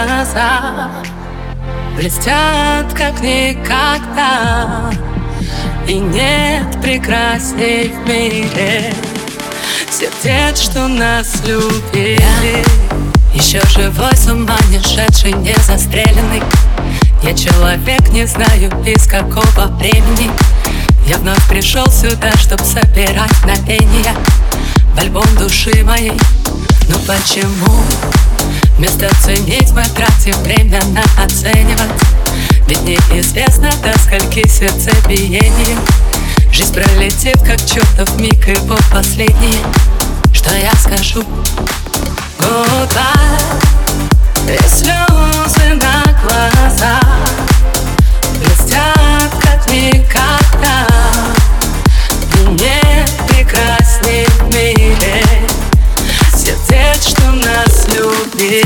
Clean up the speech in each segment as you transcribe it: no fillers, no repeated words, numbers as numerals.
глаза блестят как никогда, и нет прекрасней в мире сердец, что нас любили. Еще живой, с ума не шедший, не застреленный. Я человек, не знаю из какого времени. Я вновь пришел сюда, чтоб собирать мгновения в альбом души моей. Но почему вместо ценить мы тратим время на оценивать? Ведь неизвестно, до скольки сердцебиений жизнь пролетит, как чертов миг, его последний. Что я скажу? Goodbye. И слезы на глазах блестят как никогда, и нет прекрасней в мире сердец, что нас любили.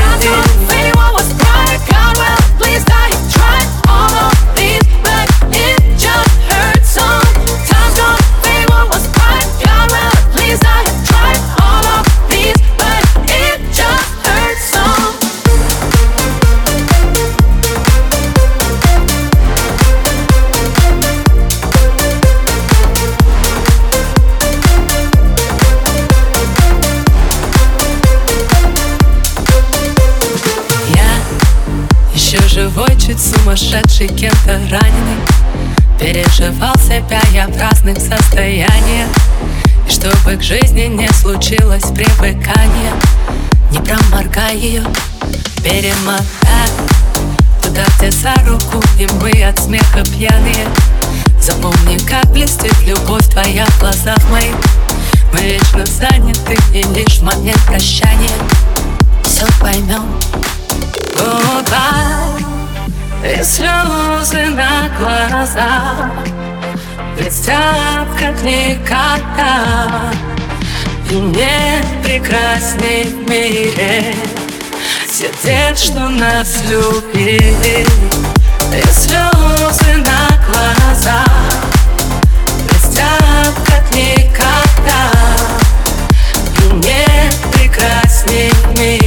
Живой, чуть сумасшедший, кем-то раненый, переживал себя я в разных состояниях. И чтобы к жизни не случилось привыкания, не проморгай ее, перемотай туда, где за руку, и мы от смеха пьяные. Запомни, как блестит любовь твоя в глазах моих. Мы вечно заняты, и лишь в момент прощания все поймем. Goodbye. И слезы на глазах блестят как никогда, и нет прекрасней в мире сердец, что нас любили. И слезы на глазах блестят как никогда, и нет прекрасней в мире